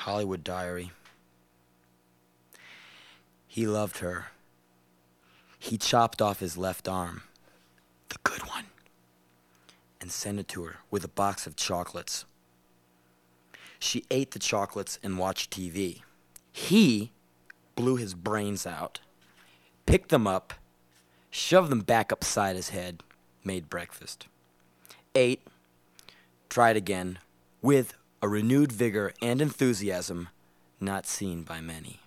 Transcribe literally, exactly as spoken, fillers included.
Hollywood Diary. He loved her. He chopped off his left arm, the good one, and sent it to her with a box of chocolates. She ate the chocolates and watched T V. He blew his brains out, picked them up, shoved them back upside his head, made breakfast, ate, tried again, with a renewed vigor and enthusiasm not seen by many.